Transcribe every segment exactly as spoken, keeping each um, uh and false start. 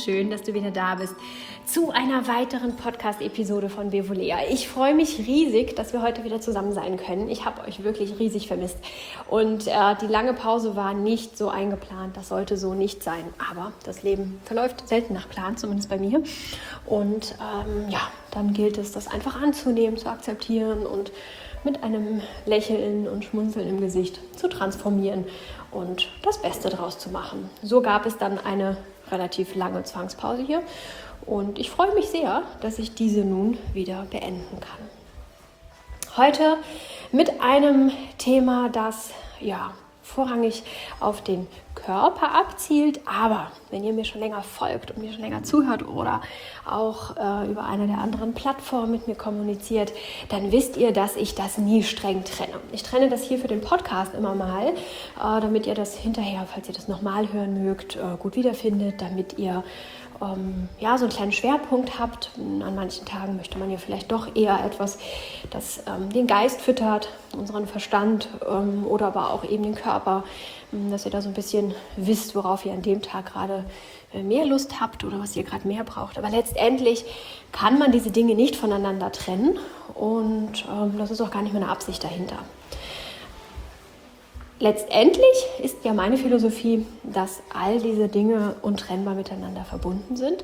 schön, dass du wieder da bist zu einer weiteren Podcast-Episode von Bevolea. Ich freue mich riesig, dass wir heute wieder zusammen sein können. Ich habe euch wirklich riesig vermisst und äh, die lange Pause war nicht so eingeplant. Das sollte so nicht sein, aber das Leben verläuft selten nach Plan, zumindest bei mir. Und ähm, ja, dann gilt es, das einfach anzunehmen, zu akzeptieren und mit einem Lächeln und Schmunzeln im Gesicht zu transformieren und das Beste draus zu machen. So gab es dann eine relativ lange Zwangspause hier und ich freue mich sehr, dass ich diese nun wieder beenden kann. Heute mit einem Thema, das ja vorrangig auf den Körper abzielt, aber wenn ihr mir schon länger folgt und mir schon länger zuhört oder auch äh, über eine der anderen Plattformen mit mir kommuniziert, dann wisst ihr, dass ich das nie streng trenne. Ich trenne das hier für den Podcast immer mal, äh, damit ihr das hinterher, falls ihr das nochmal hören mögt, äh, gut wiederfindet, damit ihr ähm, ja, so einen kleinen Schwerpunkt habt. An manchen Tagen möchte man ja vielleicht doch eher etwas, das ähm, den Geist füttert, unseren Verstand ähm, oder aber auch eben den Körper, dass ihr da so ein bisschen wisst, worauf ihr an dem Tag gerade mehr Lust habt oder was ihr gerade mehr braucht. Aber letztendlich kann man diese Dinge nicht voneinander trennen und ähm, das ist auch gar nicht meine Absicht dahinter. Letztendlich ist ja meine Philosophie, dass all diese Dinge untrennbar miteinander verbunden sind.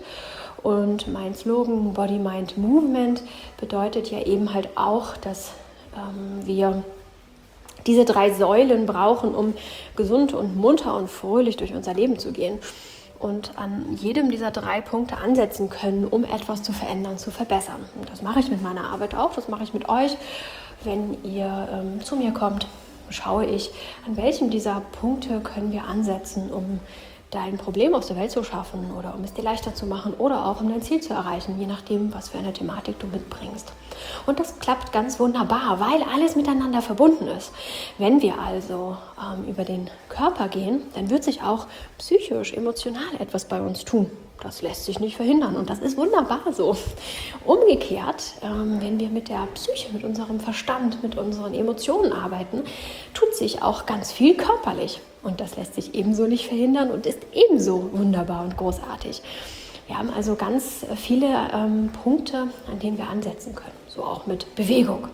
Und mein Slogan Body, Mind, Movement bedeutet ja eben halt auch, dass ähm, wir diese drei Säulen brauchen, um gesund und munter und fröhlich durch unser Leben zu gehen. Und an jedem dieser drei Punkte ansetzen können, um etwas zu verändern, zu verbessern. Und das mache ich mit meiner Arbeit auch, das mache ich mit euch. Wenn ihr ähm, zu mir kommt, schaue ich, an welchem dieser Punkte können wir ansetzen, um dein Problem aus der Welt zu schaffen oder um es dir leichter zu machen oder auch um dein Ziel zu erreichen, je nachdem, was für eine Thematik du mitbringst. Und das klappt ganz wunderbar, weil alles miteinander verbunden ist. Wenn wir also ähm, über den Körper gehen, dann wird sich auch psychisch, emotional etwas bei uns tun. Das lässt sich nicht verhindern und das ist wunderbar so. Umgekehrt, ähm, wenn wir mit der Psyche, mit unserem Verstand, mit unseren Emotionen arbeiten, tut sich auch ganz viel körperlich. Und das lässt sich ebenso nicht verhindern und ist ebenso wunderbar und großartig. Wir haben also ganz viele ähm, Punkte, an denen wir ansetzen können. So auch mit Bewegung.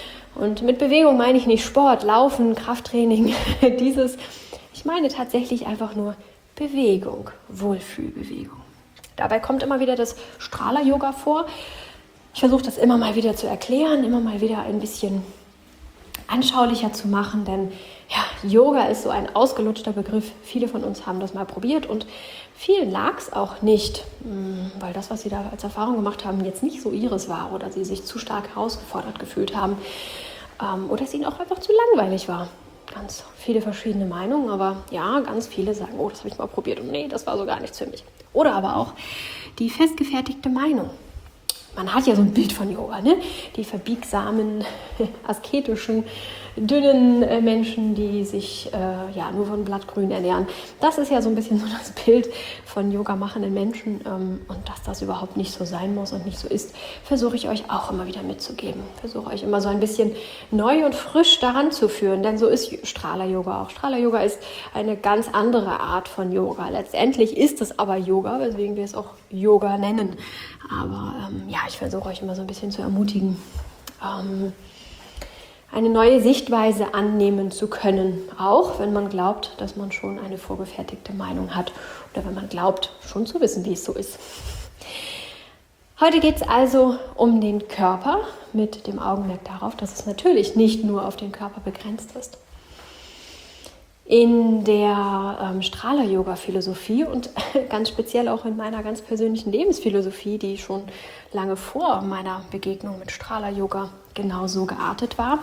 Und mit Bewegung meine ich nicht Sport, Laufen, Krafttraining, dieses. Ich meine tatsächlich einfach nur Bewegung, Wohlfühlbewegung. Dabei kommt immer wieder das Strahler-Yoga vor. Ich versuche das immer mal wieder zu erklären, immer mal wieder ein bisschen anschaulicher zu machen, denn ja, Yoga ist so ein ausgelutschter Begriff. Viele von uns haben das mal probiert und vielen lag es auch nicht, weil das, was sie da als Erfahrung gemacht haben, jetzt nicht so ihres war oder sie sich zu stark herausgefordert gefühlt haben oder es ihnen auch einfach zu langweilig war. Ganz viele verschiedene Meinungen, aber ja, ganz viele sagen, oh, das habe ich mal probiert und nee, das war so gar nichts für mich. Oder aber auch die festgefertigte Meinung. Man hat ja so ein Bild von Yoga, ne? Die verbiegsamen, asketischen, dünnen äh, Menschen, die sich äh, ja nur von Blattgrün ernähren. Das ist ja so ein bisschen so das Bild von Yoga machenden Menschen. Ähm, und dass das überhaupt nicht so sein muss und nicht so ist, versuche ich euch auch immer wieder mitzugeben. Versuche euch immer so ein bisschen neu und frisch daran zu führen, denn so ist Strahler-Yoga auch. Strahler-Yoga ist eine ganz andere Art von Yoga. Letztendlich ist es aber Yoga, weswegen wir es auch Yoga nennen. Aber ähm, ja, ich versuche euch immer so ein bisschen zu ermutigen, ähm, eine neue Sichtweise annehmen zu können, auch wenn man glaubt, dass man schon eine vorgefertigte Meinung hat oder wenn man glaubt, schon zu wissen, wie es so ist. Heute geht es also um den Körper mit dem Augenmerk darauf, dass es natürlich nicht nur auf den Körper begrenzt ist. In der ähm, Strahler-Yoga-Philosophie und ganz speziell auch in meiner ganz persönlichen Lebensphilosophie, die schon lange vor meiner Begegnung mit Strahler-Yoga genauso geartet war,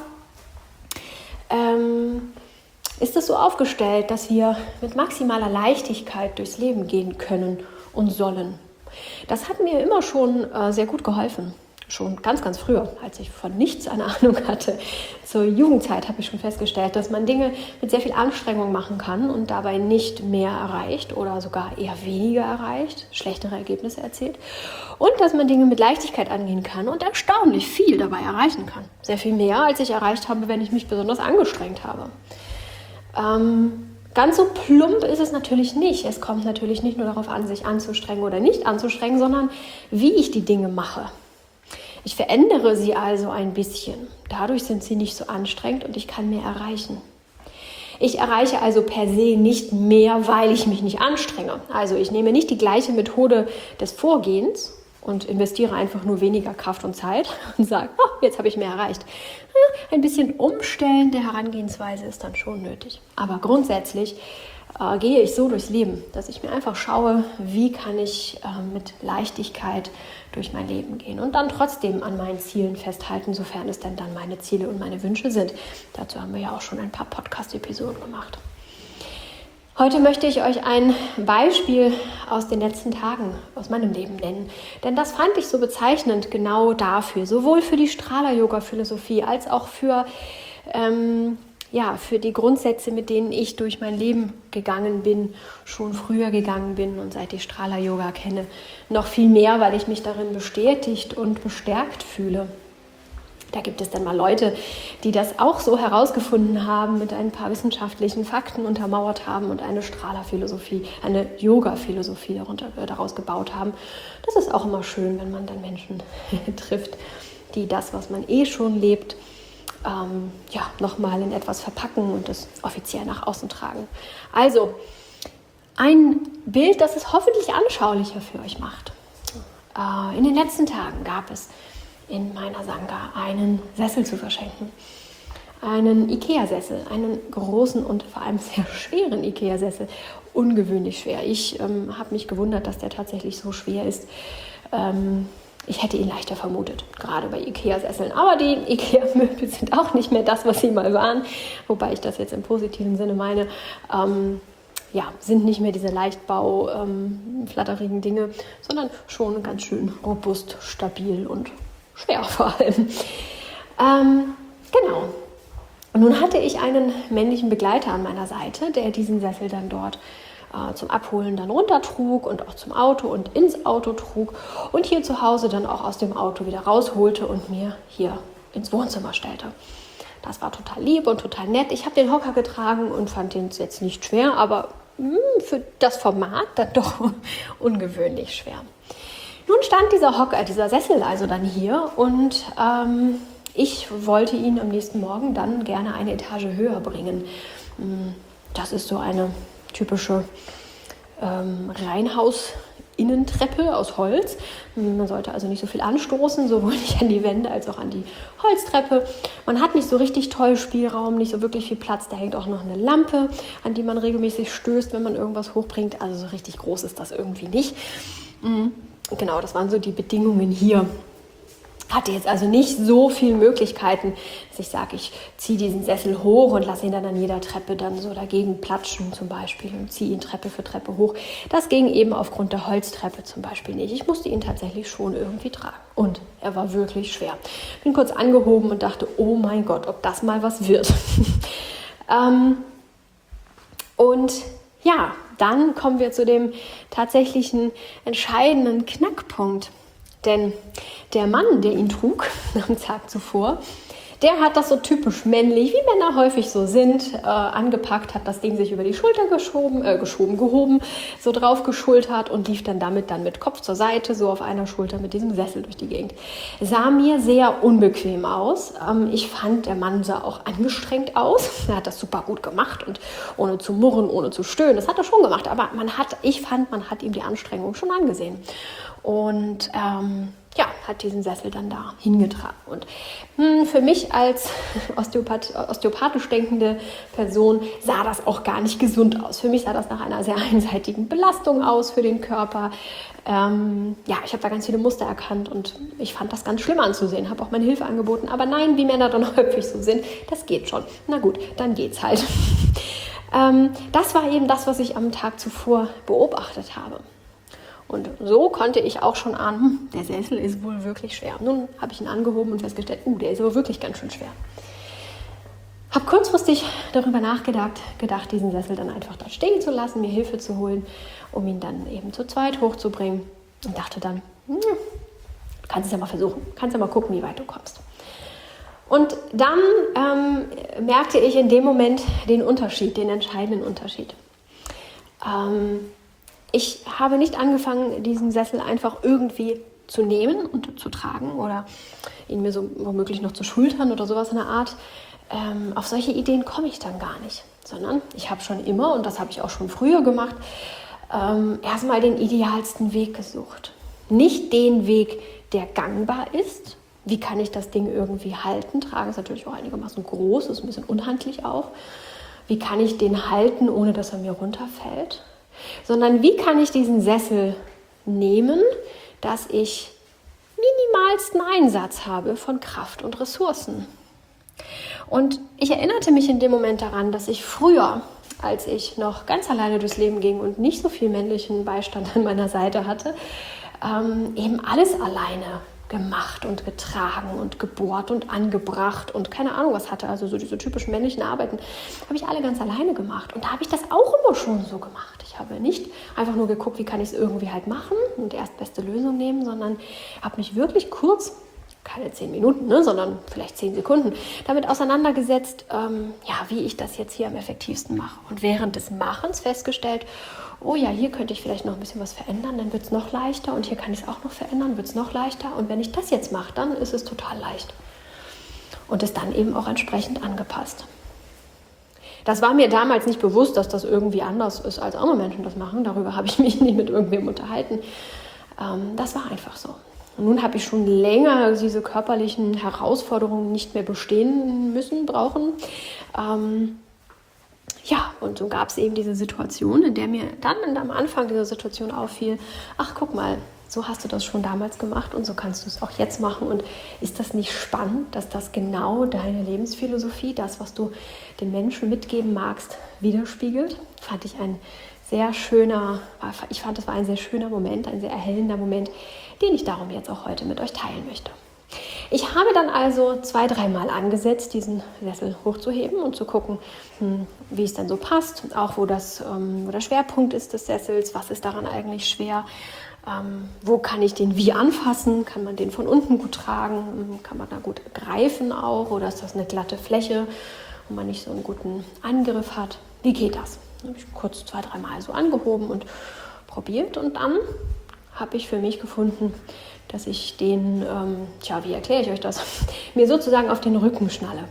ähm, ist es so aufgestellt, dass wir mit maximaler Leichtigkeit durchs Leben gehen können und sollen. Das hat mir immer schon äh, sehr gut geholfen. Schon ganz, ganz früher, als ich von nichts eine Ahnung hatte. Zur Jugendzeit habe ich schon festgestellt, dass man Dinge mit sehr viel Anstrengung machen kann und dabei nicht mehr erreicht oder sogar eher weniger erreicht, schlechtere Ergebnisse erzielt. Und dass man Dinge mit Leichtigkeit angehen kann und erstaunlich viel dabei erreichen kann. Sehr viel mehr, als ich erreicht habe, wenn ich mich besonders angestrengt habe. Ähm, Ganz so plump ist es natürlich nicht. Es kommt natürlich nicht nur darauf an, sich anzustrengen oder nicht anzustrengen, sondern wie ich die Dinge mache. Ich verändere sie also ein bisschen. Dadurch sind sie nicht so anstrengend und ich kann mehr erreichen. Ich erreiche also per se nicht mehr, weil ich mich nicht anstrenge. Also ich nehme nicht die gleiche Methode des Vorgehens und investiere einfach nur weniger Kraft und Zeit und sage, oh, jetzt habe ich mehr erreicht. Ein bisschen Umstellen der Herangehensweise ist dann schon nötig. Aber grundsätzlich äh, gehe ich so durchs Leben, dass ich mir einfach schaue, wie kann ich äh, mit Leichtigkeit durch mein Leben gehen und dann trotzdem an meinen Zielen festhalten, sofern es denn dann meine Ziele und meine Wünsche sind. Dazu haben wir ja auch schon ein paar Podcast-Episoden gemacht. Heute möchte ich euch ein Beispiel aus den letzten Tagen aus meinem Leben nennen, denn das fand ich so bezeichnend genau dafür, sowohl für die Strahler-Yoga-Philosophie als auch für, ähm, ja, für die Grundsätze, mit denen ich durch mein Leben gegangen bin, schon früher gegangen bin und seit ich Strahler-Yoga kenne, noch viel mehr, weil ich mich darin bestätigt und bestärkt fühle. Da gibt es dann mal Leute, die das auch so herausgefunden haben, mit ein paar wissenschaftlichen Fakten untermauert haben und eine Strahler-Philosophie, eine Yoga-Philosophie darunter, äh, daraus gebaut haben. Das ist auch immer schön, wenn man dann Menschen trifft, die das, was man eh schon lebt, ähm, ja, nochmal in etwas verpacken und das offiziell nach außen tragen. Also, ein Bild, das es hoffentlich anschaulicher für euch macht. Äh, in den letzten Tagen gab es in meiner Sangha einen Sessel zu verschenken. Einen Ikea-Sessel, einen großen und vor allem sehr schweren Ikea-Sessel. Ungewöhnlich schwer. Ich ähm, habe mich gewundert, dass der tatsächlich so schwer ist. Ähm, ich hätte ihn leichter vermutet, gerade bei Ikea-Sesseln. Aber die Ikea-Möbel sind auch nicht mehr das, was sie mal waren. Wobei ich das jetzt im positiven Sinne meine. Ähm, ja, sind nicht mehr diese Leichtbau, ähm, flatterigen Dinge, sondern schon ganz schön robust, stabil und schwer vor allem. Ähm, genau. Und nun hatte ich einen männlichen Begleiter an meiner Seite, der diesen Sessel dann dort äh, zum Abholen dann runtertrug und auch zum Auto und ins Auto trug und hier zu Hause dann auch aus dem Auto wieder rausholte und mir hier ins Wohnzimmer stellte. Das war total lieb und total nett. Ich habe den Hocker getragen und fand den jetzt nicht schwer, aber mh, für das Format dann doch ungewöhnlich schwer. Nun stand dieser Hocker, dieser Sessel also dann hier und ähm, ich wollte ihn am nächsten Morgen dann gerne eine Etage höher bringen. Das ist so eine typische ähm, Reihenhaus-Innentreppe aus Holz. Man sollte also nicht so viel anstoßen, sowohl nicht an die Wände als auch an die Holztreppe. Man hat nicht so richtig toll Spielraum, nicht so wirklich viel Platz. Da hängt auch noch eine Lampe, an die man regelmäßig stößt, wenn man irgendwas hochbringt. Also so richtig groß ist das irgendwie nicht. Mhm. Genau, das waren so die Bedingungen hier. Hatte jetzt also nicht so viele Möglichkeiten, dass ich sage, ich ziehe diesen Sessel hoch und lasse ihn dann an jeder Treppe dann so dagegen platschen zum Beispiel und ziehe ihn Treppe für Treppe hoch. Das ging eben aufgrund der Holztreppe zum Beispiel nicht. Ich musste ihn tatsächlich schon irgendwie tragen und er war wirklich schwer. Bin kurz angehoben und dachte, oh mein Gott, ob das mal was wird. ähm, und ja, dann kommen wir zu dem tatsächlichen entscheidenden Knackpunkt. Denn der Mann, der ihn trug am Tag zuvor, der hat das so typisch männlich, wie Männer häufig so sind, äh, angepackt, hat das Ding sich über die Schulter geschoben, äh, geschoben, gehoben, so drauf geschultert und lief dann damit dann mit Kopf zur Seite, so auf einer Schulter mit diesem Sessel durch die Gegend. Sah mir sehr unbequem aus. Ähm, ich fand, der Mann sah auch angestrengt aus. Er hat das super gut gemacht und ohne zu murren, ohne zu stöhnen. Das hat er schon gemacht, aber man hat, ich fand, man hat ihm die Anstrengung schon angesehen. Und ähm, ja, hat diesen Sessel dann da hingetragen. Und mh, für mich als Osteopath, osteopathisch denkende Person sah das auch gar nicht gesund aus. Für mich sah das nach einer sehr einseitigen Belastung aus für den Körper. Ähm, ja, ich habe da ganz viele Muster erkannt und ich fand das ganz schlimm anzusehen, habe auch meine Hilfe angeboten. Aber nein, wie Männer dann häufig so sind, das geht schon. Na gut, dann geht's halt. ähm, das war eben das, was ich am Tag zuvor beobachtet habe. Und so konnte ich auch schon ahnen, der Sessel ist wohl wirklich schwer. Nun habe ich ihn angehoben und festgestellt, uh, der ist aber wirklich ganz schön schwer. Habe kurzfristig darüber nachgedacht, gedacht, diesen Sessel dann einfach da stehen zu lassen, mir Hilfe zu holen, um ihn dann eben zu zweit hochzubringen. Und dachte dann, hm, du kannst es ja mal versuchen, kannst ja mal gucken, wie weit du kommst. Und dann ähm, merkte ich in dem Moment den Unterschied, den entscheidenden Unterschied. Ähm, ich habe nicht angefangen, diesen Sessel einfach irgendwie zu nehmen und zu tragen oder ihn mir so womöglich noch zu schultern oder sowas in der Art. Ähm, auf solche Ideen komme ich dann gar nicht, sondern ich habe schon immer, und das habe ich auch schon früher gemacht, ähm, erstmal den idealsten Weg gesucht. Nicht den Weg, der gangbar ist. Wie kann ich das Ding irgendwie halten? Tragen ist natürlich auch einigermaßen groß, ist ein bisschen unhandlich auch. Wie kann ich den halten, ohne dass er mir runterfällt? Sondern wie kann ich diesen Sessel nehmen, dass ich minimalsten Einsatz habe von Kraft und Ressourcen? Und ich erinnerte mich in dem Moment daran, dass ich früher, als ich noch ganz alleine durchs Leben ging und nicht so viel männlichen Beistand an meiner Seite hatte, ähm, eben alles alleine gemacht und getragen und gebohrt und angebracht und keine Ahnung was hatte. Also so diese typischen männlichen Arbeiten habe ich alle ganz alleine gemacht. Und da habe ich das auch immer schon so gemacht. Ich habe nicht einfach nur geguckt, wie kann ich es irgendwie halt machen und die erstbeste Lösung nehmen, sondern habe mich wirklich kurz, keine zehn Minuten, ne, sondern vielleicht zehn Sekunden, damit auseinandergesetzt, ähm, ja, wie ich das jetzt hier am effektivsten mache. Und während des Machens festgestellt, oh ja, hier könnte ich vielleicht noch ein bisschen was verändern, dann wird es noch leichter und hier kann ich es auch noch verändern, wird es noch leichter. Und wenn ich das jetzt mache, dann ist es total leicht. Und es dann eben auch entsprechend angepasst. Das war mir damals nicht bewusst, dass das irgendwie anders ist, als andere Menschen das machen. Darüber habe ich mich nie mit irgendwem unterhalten. Ähm, das war einfach so. Und nun habe ich schon länger diese körperlichen Herausforderungen nicht mehr bestehen müssen, brauchen. Ähm, ja, und so gab es eben diese Situation, in der mir dann am Anfang dieser Situation auffiel, ach guck mal, so hast du das schon damals gemacht und so kannst du es auch jetzt machen. Und ist das nicht spannend, dass das genau deine Lebensphilosophie, das, was du den Menschen mitgeben magst, widerspiegelt? Fand ich ein sehr schöner, ich fand, das war ein sehr schöner Moment, ein sehr erhellender Moment, den ich darum jetzt auch heute mit euch teilen möchte. Ich habe dann also zwei, dreimal angesetzt, diesen Sessel hochzuheben und zu gucken, hm, wie es dann so passt, auch wo, das, ähm, wo der Schwerpunkt ist des Sessels, was ist daran eigentlich schwer, ähm, wo kann ich den wie anfassen, kann man den von unten gut tragen, kann man da gut greifen auch oder ist das eine glatte Fläche, wo man nicht so einen guten Angriff hat, wie geht das? Dann habe ich kurz zwei, dreimal so angehoben und probiert und dann habe ich für mich gefunden, dass ich den, ähm, tja, wie erkläre ich euch das, mir sozusagen auf den Rücken schnalle.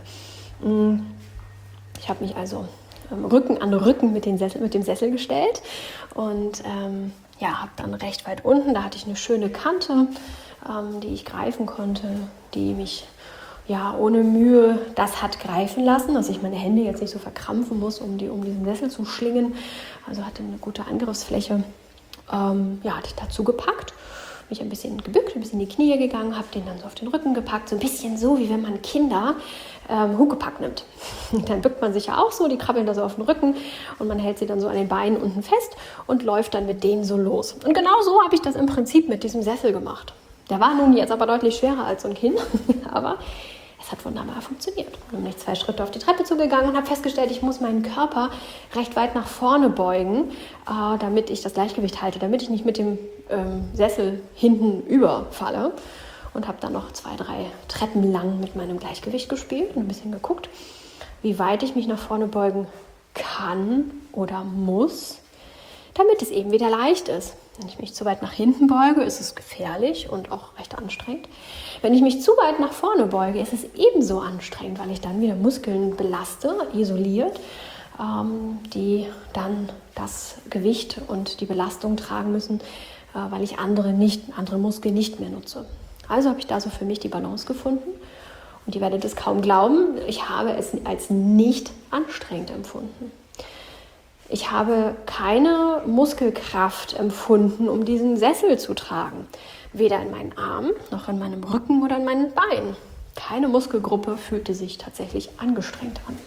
Ich habe mich also ähm, Rücken an Rücken mit, den Sessel, mit dem Sessel gestellt und ähm, ja, habe dann recht weit unten, da hatte ich eine schöne Kante, ähm, die ich greifen konnte, die mich ja ohne Mühe das hat greifen lassen, dass ich meine Hände jetzt nicht so verkrampfen muss, um, die, um diesen Sessel zu schlingen. Also hatte eine gute Angriffsfläche. Ähm, ja, hatte ich dazu gepackt, mich ein bisschen gebückt, ein bisschen in die Knie gegangen, habe den dann so auf den Rücken gepackt, so ein bisschen so, wie wenn man Kinder ähm, Huckepack nimmt. Dann bückt man sich ja auch so, die krabbeln da so auf den Rücken und man hält sie dann so an den Beinen unten fest und läuft dann mit denen so los. Und genau so habe ich das im Prinzip mit diesem Sessel gemacht. Der war nun jetzt aber deutlich schwerer als so ein Kind, aber es hat wunderbar funktioniert. Dann bin ich zwei Schritte auf die Treppe zugegangen und habe festgestellt, ich muss meinen Körper recht weit nach vorne beugen, äh, damit ich das Gleichgewicht halte, damit ich nicht mit dem ähm, Sessel hinten überfalle. Und habe dann noch zwei, drei Treppen lang mit meinem Gleichgewicht gespielt und ein bisschen geguckt, wie weit ich mich nach vorne beugen kann oder muss, damit es eben wieder leicht ist. Wenn ich mich zu weit nach hinten beuge, ist es gefährlich und auch recht anstrengend. Wenn ich mich zu weit nach vorne beuge, ist es ebenso anstrengend, weil ich dann wieder Muskeln belaste, isoliert, ähm, die dann das Gewicht und die Belastung tragen müssen, äh, weil ich andere, nicht, andere Muskeln nicht mehr nutze. Also habe ich da so für mich die Balance gefunden. Und ihr werdet es kaum glauben, ich habe es als nicht anstrengend empfunden. Ich habe keine Muskelkraft empfunden, um diesen Sessel zu tragen. Weder in meinen Armen, noch in meinem Rücken oder in meinen Beinen. Keine Muskelgruppe fühlte sich tatsächlich angestrengt an.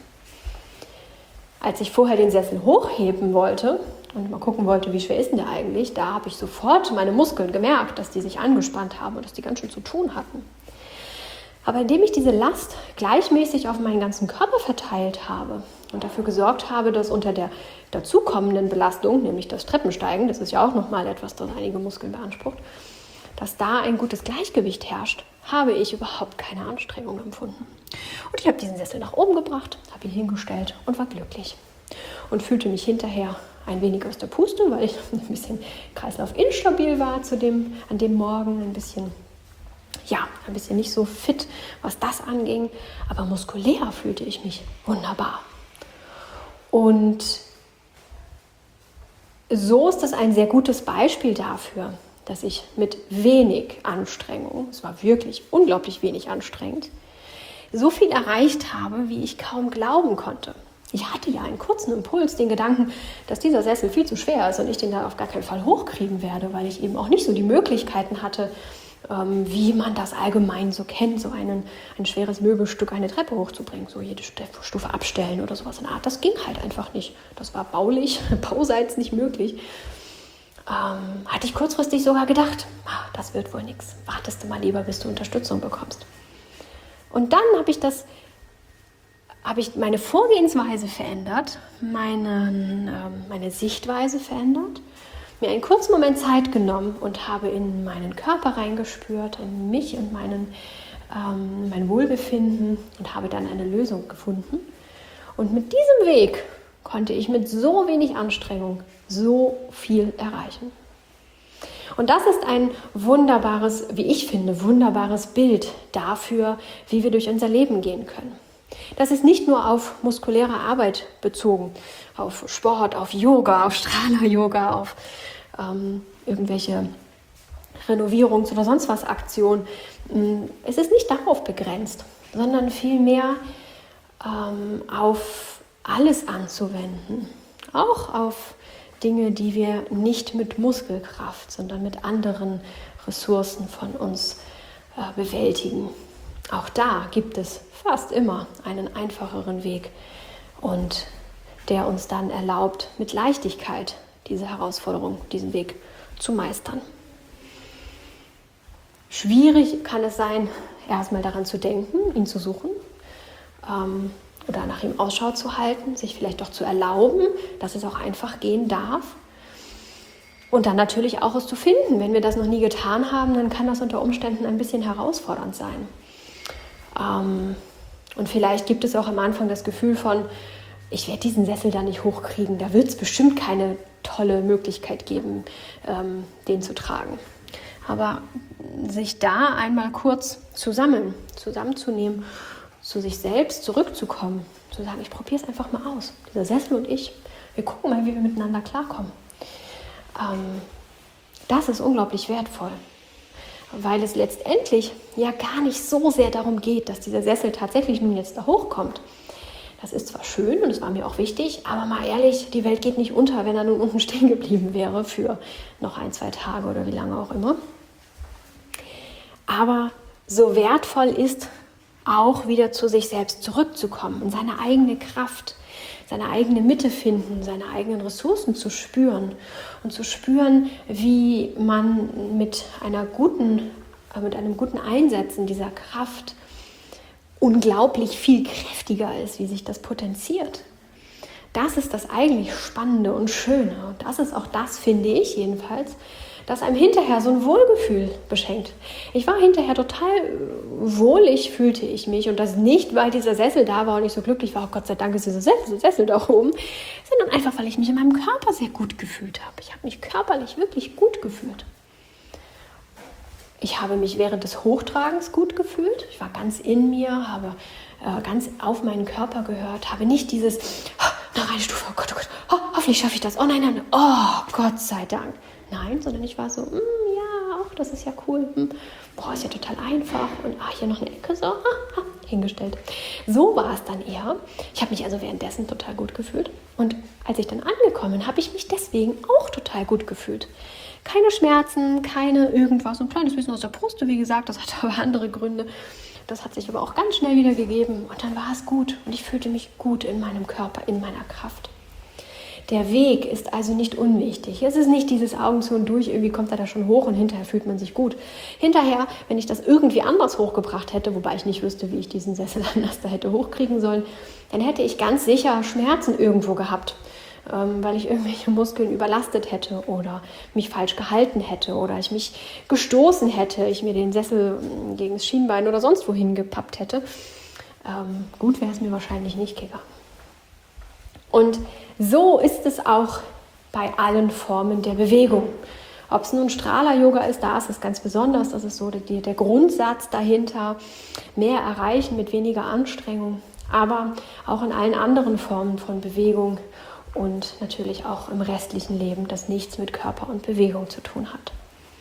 Als ich vorher den Sessel hochheben wollte und mal gucken wollte, wie schwer ist denn der eigentlich, da habe ich sofort meine Muskeln gemerkt, dass die sich angespannt haben und dass die ganz schön zu tun hatten. Aber indem ich diese Last gleichmäßig auf meinen ganzen Körper verteilt habe und dafür gesorgt habe, dass unter der dazukommenden Belastung, nämlich das Treppensteigen, das ist ja auch nochmal etwas, das einige Muskeln beansprucht, dass da ein gutes Gleichgewicht herrscht, habe ich überhaupt keine Anstrengung empfunden. Und ich habe diesen Sessel nach oben gebracht, habe ihn hingestellt und war glücklich. Und fühlte mich hinterher ein wenig aus der Puste, weil ich ein bisschen kreislaufinstabil war zu dem, an dem Morgen, ein bisschen, ja, ein bisschen nicht so fit, was das anging. Aber muskulär fühlte ich mich wunderbar. Und so ist das ein sehr gutes Beispiel dafür, dass ich mit wenig Anstrengung, es war wirklich unglaublich wenig anstrengend, so viel erreicht habe, wie ich kaum glauben konnte. Ich hatte ja einen kurzen Impuls, den Gedanken, dass dieser Sessel viel zu schwer ist und ich den da auf gar keinen Fall hochkriegen werde, weil ich eben auch nicht so die Möglichkeiten hatte, ähm, wie man das allgemein so kennt, so einen, ein schweres Möbelstück eine Treppe hochzubringen, so jede Stufe abstellen oder sowas in der Art. Das ging halt einfach nicht. Das war baulich, bauseits nicht möglich. Ähm, hatte ich kurzfristig sogar gedacht, ah, das wird wohl nichts. Wartest du mal lieber, bis du Unterstützung bekommst. Und dann habe ich das habe ich meine Vorgehensweise verändert, meine, ähm, meine Sichtweise verändert, mir einen kurzen Moment Zeit genommen und habe in meinen Körper reingespürt, in mich und meinen, ähm, mein Wohlbefinden und habe dann eine Lösung gefunden. Und mit diesem Weg konnte ich mit so wenig Anstrengung so viel erreichen. Und das ist ein wunderbares, wie ich finde, wunderbares Bild dafür, wie wir durch unser Leben gehen können. Das ist nicht nur auf muskuläre Arbeit bezogen, auf Sport, auf Yoga, auf Strahler-Yoga, auf ähm, irgendwelche Renovierungs- oder sonst was Aktionen. Es ist nicht darauf begrenzt, sondern vielmehr ähm, auf alles anzuwenden. Auch auf Dinge, die wir nicht mit Muskelkraft, sondern mit anderen Ressourcen von uns äh, bewältigen. Auch da gibt es fast immer einen einfacheren Weg und der uns dann erlaubt, mit Leichtigkeit diese Herausforderung, diesen Weg zu meistern. Schwierig kann es sein, erstmal daran zu denken, ihn zu suchen ähm, oder nach ihm Ausschau zu halten, sich vielleicht doch zu erlauben, dass es auch einfach gehen darf. Und dann natürlich auch es zu finden. Wenn wir das noch nie getan haben, dann kann das unter Umständen ein bisschen herausfordernd sein. Ähm, und vielleicht gibt es auch am Anfang das Gefühl von, ich werde diesen Sessel da nicht hochkriegen, da wird es bestimmt keine tolle Möglichkeit geben, ähm, den zu tragen. Aber sich da einmal kurz zu sammeln, zusammenzunehmen, zu sich selbst zurückzukommen, zu sagen, ich probiere es einfach mal aus. Dieser Sessel und ich, wir gucken mal, wie wir miteinander klarkommen. Ähm, das ist unglaublich wertvoll. Weil es letztendlich ja gar nicht so sehr darum geht, dass dieser Sessel tatsächlich nun jetzt da hochkommt. Das ist zwar schön und es war mir auch wichtig, aber mal ehrlich, die Welt geht nicht unter, wenn er nun unten stehen geblieben wäre für noch ein, zwei Tage oder wie lange auch immer. Aber so wertvoll ist, auch wieder zu sich selbst zurückzukommen, in seine eigene Kraft, seine eigene Mitte finden, seine eigenen Ressourcen zu spüren und zu spüren, wie man mit einer guten, mit einem guten Einsetzen dieser Kraft unglaublich viel kräftiger ist, wie sich das potenziert. Das ist das eigentlich Spannende und Schöne. Und das ist auch das, finde ich jedenfalls, das einem hinterher so ein Wohlgefühl beschenkt. Ich war hinterher total wohlig, fühlte ich mich. Und das nicht, weil dieser Sessel da war und ich so glücklich war, oh Gott sei Dank ist dieser Sessel, Sessel da oben, sondern einfach, weil ich mich in meinem Körper sehr gut gefühlt habe. Ich habe mich körperlich wirklich gut gefühlt. Ich habe mich während des Hochtragens gut gefühlt. Ich war ganz in mir, habe äh, ganz auf meinen Körper gehört, habe nicht dieses, oh, noch eine Stufe, oh Gott, oh Gott, oh, hoffentlich schaffe ich das, oh nein, nein, oh Gott sei Dank. Nein, sondern ich war so, mm, ja, auch das ist ja cool, hm, boah, ist ja total einfach und ach, hier noch eine Ecke, so, ah, ah, hingestellt. So war es dann eher. Ich habe mich also währenddessen total gut gefühlt und als ich dann angekommen bin, habe ich mich deswegen auch total gut gefühlt. Keine Schmerzen, keine irgendwas, ein kleines bisschen aus der Brust, wie gesagt, das hatte aber andere Gründe. Das hat sich aber auch ganz schnell wieder gegeben und dann war es gut und ich fühlte mich gut in meinem Körper, in meiner Kraft. Der Weg ist also nicht unwichtig. Es ist nicht dieses Augen zu und durch, irgendwie kommt er da schon hoch und hinterher fühlt man sich gut. Hinterher, wenn ich das irgendwie anders hochgebracht hätte, wobei ich nicht wüsste, wie ich diesen Sessel anders da hätte hochkriegen sollen, dann hätte ich ganz sicher Schmerzen irgendwo gehabt, ähm, weil ich irgendwelche Muskeln überlastet hätte oder mich falsch gehalten hätte oder ich mich gestoßen hätte, ich mir den Sessel gegen das Schienbein oder sonst wohin gepappt hätte. ähm, gut wäre es mir wahrscheinlich nicht gegangen. Und so ist es auch bei allen Formen der Bewegung. Ob es nun Strahler-Yoga ist, da ist es ganz besonders, das ist so die, der Grundsatz dahinter, mehr erreichen mit weniger Anstrengung, aber auch in allen anderen Formen von Bewegung und natürlich auch im restlichen Leben, das nichts mit Körper und Bewegung zu tun hat.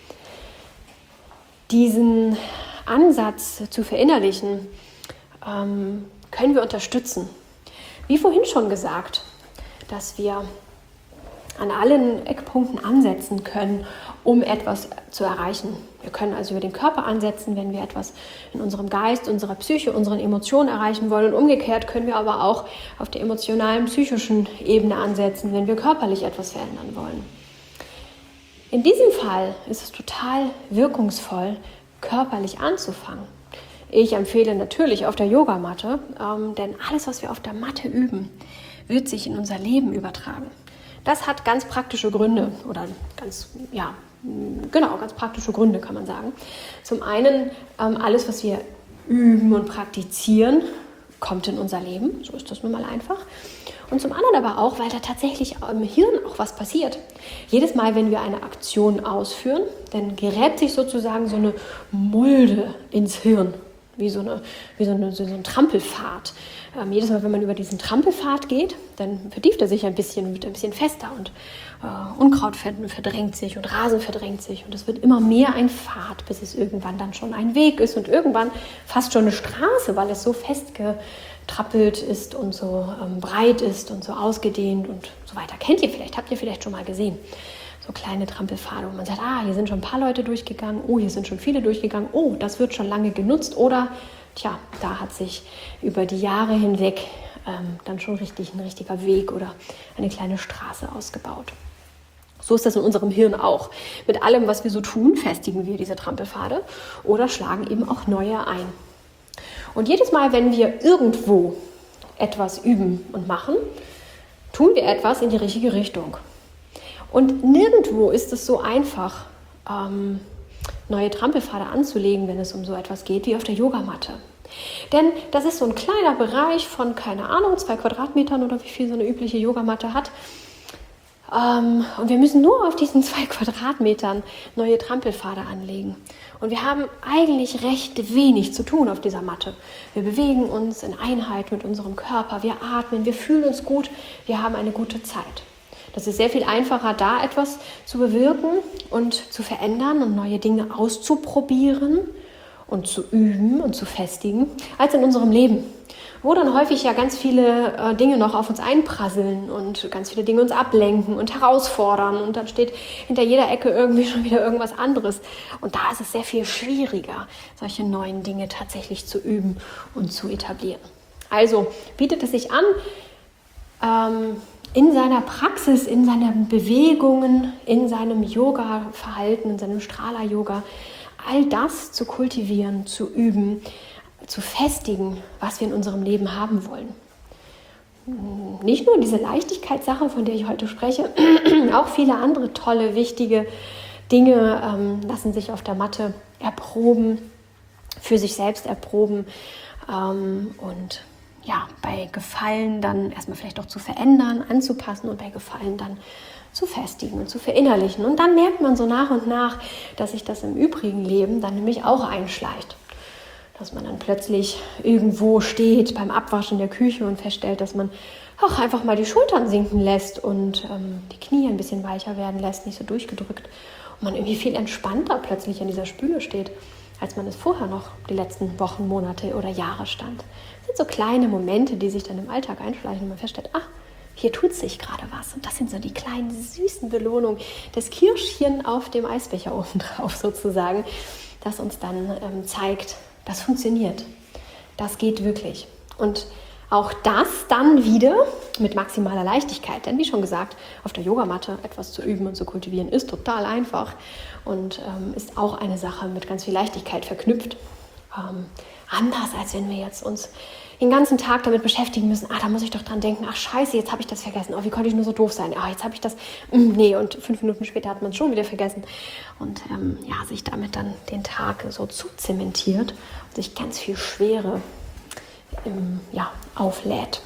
Diesen Ansatz zu verinnerlichen, ähm, können wir unterstützen. Wie vorhin schon gesagt, dass wir an allen Eckpunkten ansetzen können, um etwas zu erreichen. Wir können also über den Körper ansetzen, wenn wir etwas in unserem Geist, unserer Psyche, unseren Emotionen erreichen wollen. Und umgekehrt können wir aber auch auf der emotionalen, psychischen Ebene ansetzen, wenn wir körperlich etwas verändern wollen. In diesem Fall ist es total wirkungsvoll, körperlich anzufangen. Ich empfehle natürlich auf der Yogamatte, ähm, denn alles, was wir auf der Matte üben, wird sich in unser Leben übertragen. Das hat ganz praktische Gründe oder ganz, ja, genau, ganz praktische Gründe, kann man sagen. Zum einen, ähm, alles, was wir üben und praktizieren, kommt in unser Leben. So ist das nun mal einfach. Und zum anderen aber auch, weil da tatsächlich im Hirn auch was passiert. Jedes Mal, wenn wir eine Aktion ausführen, dann gräbt sich sozusagen so eine Mulde ins Hirn. Wie so, eine, wie so, eine, so ein Trampelpfad. Ähm, jedes Mal, wenn man über diesen Trampelpfad geht, dann vertieft er sich ein bisschen und wird ein bisschen fester und äh, Unkraut verdrängt sich und Rasen verdrängt sich und es wird immer mehr ein Pfad, bis es irgendwann dann schon ein Weg ist und irgendwann fast schon eine Straße, weil es so festgetrappelt ist und so ähm, breit ist und so ausgedehnt und so weiter. Kennt ihr vielleicht, habt ihr vielleicht schon mal gesehen. So kleine Trampelpfade, wo man sagt, ah, hier sind schon ein paar Leute durchgegangen, oh, hier sind schon viele durchgegangen, oh, das wird schon lange genutzt oder, tja, da hat sich über die Jahre hinweg ähm, dann schon richtig ein richtiger Weg oder eine kleine Straße ausgebaut. So ist das in unserem Hirn auch. Mit allem, was wir so tun, festigen wir diese Trampelpfade oder schlagen eben auch neue ein. Und jedes Mal, wenn wir irgendwo etwas üben und machen, tun wir etwas in die richtige Richtung. Und nirgendwo ist es so einfach, ähm, neue Trampelpfade anzulegen, wenn es um so etwas geht, wie auf der Yogamatte. Denn das ist so ein kleiner Bereich von, keine Ahnung, zwei Quadratmetern oder wie viel so eine übliche Yogamatte hat. Ähm, und wir müssen nur auf diesen zwei Quadratmetern neue Trampelpfade anlegen. Und wir haben eigentlich recht wenig zu tun auf dieser Matte. Wir bewegen uns in Einheit mit unserem Körper, wir atmen, wir fühlen uns gut, wir haben eine gute Zeit. Das ist sehr viel einfacher, da etwas zu bewirken und zu verändern und neue Dinge auszuprobieren und zu üben und zu festigen, als in unserem Leben, wo dann häufig ja ganz viele äh, Dinge noch auf uns einprasseln und ganz viele Dinge uns ablenken und herausfordern und dann steht hinter jeder Ecke irgendwie schon wieder irgendwas anderes. Und da ist es sehr viel schwieriger, solche neuen Dinge tatsächlich zu üben und zu etablieren. Also bietet es sich an, ähm, in seiner Praxis, in seinen Bewegungen, in seinem Yoga-Verhalten, in seinem Strahler-Yoga, all das zu kultivieren, zu üben, zu festigen, was wir in unserem Leben haben wollen. Nicht nur diese Leichtigkeitssache, von der ich heute spreche, auch viele andere tolle, wichtige Dinge ähm, lassen sich auf der Matte erproben, für sich selbst erproben ähm, und ja, bei Gefallen dann erstmal vielleicht auch zu verändern, anzupassen und bei Gefallen dann zu festigen und zu verinnerlichen. Und dann merkt man so nach und nach, dass sich das im übrigen Leben dann nämlich auch einschleicht. Dass man dann plötzlich irgendwo steht beim Abwaschen der Küche und feststellt, dass man auch einfach mal die Schultern sinken lässt und ähm, die Knie ein bisschen weicher werden lässt, nicht so durchgedrückt. Und man irgendwie viel entspannter plötzlich an dieser Spüle steht, als man es vorher noch die letzten Wochen, Monate oder Jahre stand. Das sind so kleine Momente, die sich dann im Alltag einschleichen und man feststellt, ach, hier tut sich gerade was. Und das sind so die kleinen süßen Belohnungen, das Kirschchen auf dem Eisbecher oben drauf sozusagen, das uns dann ähm, zeigt, das funktioniert. Das geht wirklich. Und auch das dann wieder mit maximaler Leichtigkeit. Denn wie schon gesagt, auf der Yogamatte etwas zu üben und zu kultivieren ist total einfach und ähm, ist auch eine Sache mit ganz viel Leichtigkeit verknüpft. Ähm, anders als wenn wir jetzt uns den ganzen Tag damit beschäftigen müssen, ah, da muss ich doch dran denken, ach scheiße, jetzt habe ich das vergessen, oh, wie konnte ich nur so doof sein, ah, jetzt habe ich das, mm, nee, und fünf Minuten später hat man es schon wieder vergessen und ähm, ja, sich damit dann den Tag so zuzementiert und sich ganz viel Schwere ähm, ja, auflädt.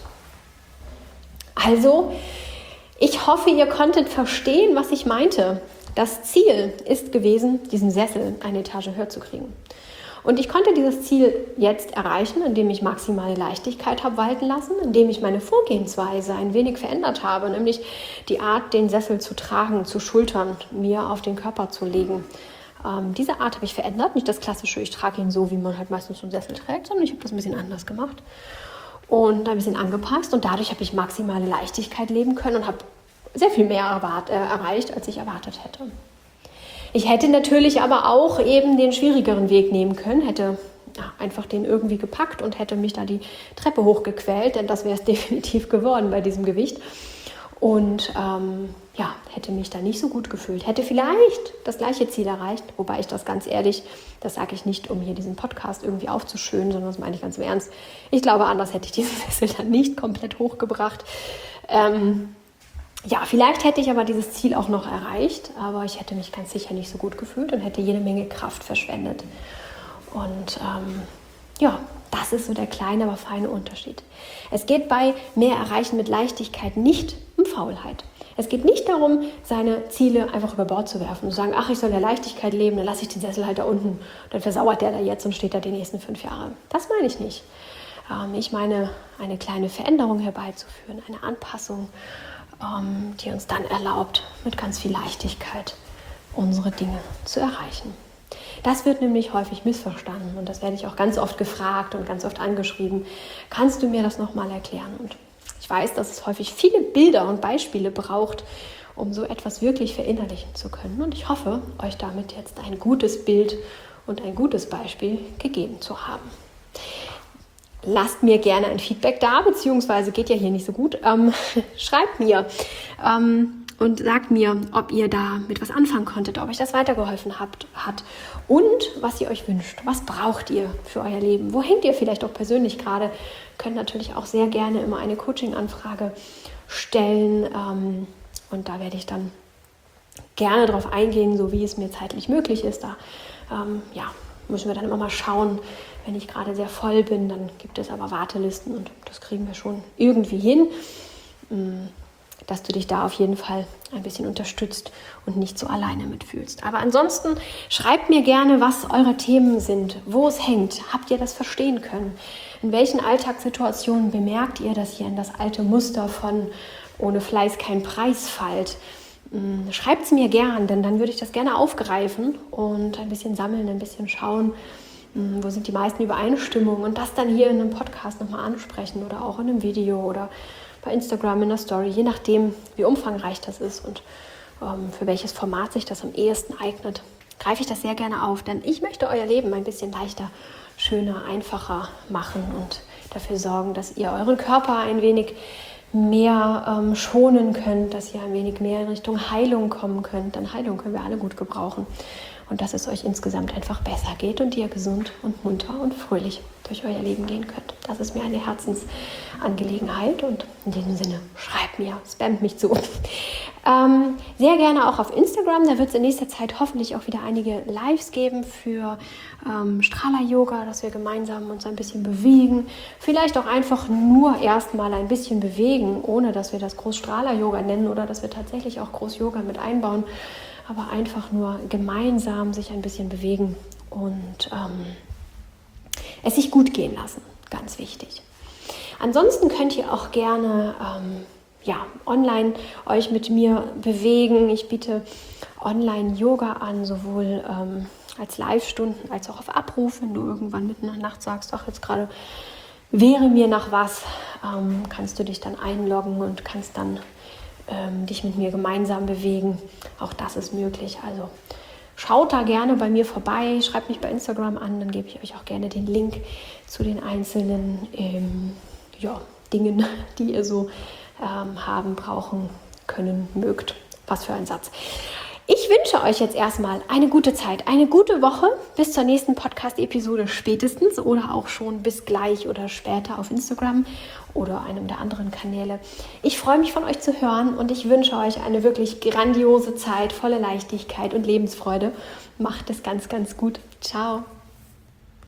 Also, ich hoffe, ihr konntet verstehen, was ich meinte. Das Ziel ist gewesen, diesen Sessel eine Etage höher zu kriegen. Und ich konnte dieses Ziel jetzt erreichen, indem ich maximale Leichtigkeit habe walten lassen, indem ich meine Vorgehensweise ein wenig verändert habe, nämlich die Art, den Sessel zu tragen, zu schultern, mir auf den Körper zu legen. Ähm, diese Art habe ich verändert, nicht das klassische, ich trage ihn so, wie man halt meistens so einen Sessel trägt, sondern ich habe das ein bisschen anders gemacht und ein bisschen angepasst und dadurch habe ich maximale Leichtigkeit leben können und habe sehr viel mehr erwart- äh, erreicht, als ich erwartet hätte. Ich hätte natürlich aber auch eben den schwierigeren Weg nehmen können, hätte ja, einfach den irgendwie gepackt und hätte mich da die Treppe hochgequält, denn das wäre es definitiv geworden bei diesem Gewicht. Und ähm, ja, hätte mich da nicht so gut gefühlt, hätte vielleicht das gleiche Ziel erreicht, wobei ich das ganz ehrlich, das sage ich nicht, um hier diesen Podcast irgendwie aufzuschönen, sondern das meine ich ganz im Ernst. Ich glaube, anders hätte ich diesen Sessel dann nicht komplett hochgebracht. Ähm, Ja, vielleicht hätte ich aber dieses Ziel auch noch erreicht, aber ich hätte mich ganz sicher nicht so gut gefühlt und hätte jede Menge Kraft verschwendet. Und ähm, ja, das ist so der kleine, aber feine Unterschied. Es geht bei mehr Erreichen mit Leichtigkeit nicht um Faulheit. Es geht nicht darum, seine Ziele einfach über Bord zu werfen und zu sagen, ach, ich soll in der Leichtigkeit leben, dann lasse ich den Sessel halt da unten, dann versauert der da jetzt und steht da die nächsten fünf Jahre. Das meine ich nicht. Ähm, ich meine, eine kleine Veränderung herbeizuführen, eine Anpassung, die uns dann erlaubt, mit ganz viel Leichtigkeit unsere Dinge zu erreichen. Das wird nämlich häufig missverstanden und das werde ich auch ganz oft gefragt und ganz oft angeschrieben. Kannst du mir das nochmal erklären? Und ich weiß, dass es häufig viele Bilder und Beispiele braucht, um so etwas wirklich verinnerlichen zu können. Und ich hoffe, euch damit jetzt ein gutes Bild und ein gutes Beispiel gegeben zu haben. Lasst mir gerne ein Feedback da, beziehungsweise geht ja hier nicht so gut. Ähm, schreibt mir ähm, und sagt mir, ob ihr da mit was anfangen konntet, ob euch das weitergeholfen habt, hat und was ihr euch wünscht. Was braucht ihr für euer Leben? Wo hängt ihr vielleicht auch persönlich gerade? Könnt natürlich auch sehr gerne immer eine Coaching-Anfrage stellen ähm, und da werde ich dann gerne drauf eingehen, so wie es mir zeitlich möglich ist. Da ähm, ja, müssen wir dann immer mal schauen. Wenn ich gerade sehr voll bin, dann gibt es aber Wartelisten und das kriegen wir schon irgendwie hin, dass du dich da auf jeden Fall ein bisschen unterstützt und nicht so alleine mitfühlst. Aber ansonsten schreibt mir gerne, was eure Themen sind, wo es hängt. Habt ihr das verstehen können? In welchen Alltagssituationen bemerkt ihr, dass ihr in das alte Muster von ohne Fleiß kein Preis fallt? Schreibt es mir gern, denn dann würde ich das gerne aufgreifen und ein bisschen sammeln, ein bisschen schauen, wo sind die meisten Übereinstimmungen und das dann hier in einem Podcast nochmal ansprechen oder auch in einem Video oder bei Instagram in der Story, je nachdem, wie umfangreich das ist und ähm, für welches Format sich das am ehesten eignet, greife ich das sehr gerne auf, denn ich möchte euer Leben ein bisschen leichter, schöner, einfacher machen und dafür sorgen, dass ihr euren Körper ein wenig mehr ähm, schonen könnt, dass ihr ein wenig mehr in Richtung Heilung kommen könnt, denn Heilung können wir alle gut gebrauchen. Und dass es euch insgesamt einfach besser geht und ihr gesund und munter und fröhlich durch euer Leben gehen könnt. Das ist mir eine Herzensangelegenheit und in diesem Sinne, schreibt mir, spamt mich zu. Ähm, sehr gerne auch auf Instagram, da wird es in nächster Zeit hoffentlich auch wieder einige Lives geben für ähm, Strahler-Yoga, dass wir gemeinsam uns ein bisschen bewegen. Vielleicht auch einfach nur erstmal ein bisschen bewegen, ohne dass wir das groß Strahler-Yoga nennen oder dass wir tatsächlich auch groß Yoga mit einbauen. Aber einfach nur gemeinsam sich ein bisschen bewegen und ähm, es sich gut gehen lassen, ganz wichtig. Ansonsten könnt ihr auch gerne ähm, ja, online euch mit mir bewegen. Ich biete Online-Yoga an, sowohl ähm, als Live-Stunden als auch auf Abruf. Wenn du irgendwann mitten in der Nacht sagst, ach, jetzt gerade wäre mir nach was, ähm, kannst du dich dann einloggen und kannst dann ähm, dich mit mir gemeinsam bewegen. Auch das ist möglich. Also schaut da gerne bei mir vorbei, schreibt mich bei Instagram an, dann gebe ich euch auch gerne den Link zu den einzelnen ähm, ja, Dingen, die ihr so ähm, haben, brauchen, können, mögt. Was für ein Satz. Ich wünsche euch jetzt erstmal eine gute Zeit, eine gute Woche bis zur nächsten Podcast-Episode spätestens oder auch schon bis gleich oder später auf Instagram oder einem der anderen Kanäle. Ich freue mich von euch zu hören und ich wünsche euch eine wirklich grandiose Zeit, voller Leichtigkeit und Lebensfreude. Macht es ganz, ganz gut. Ciao.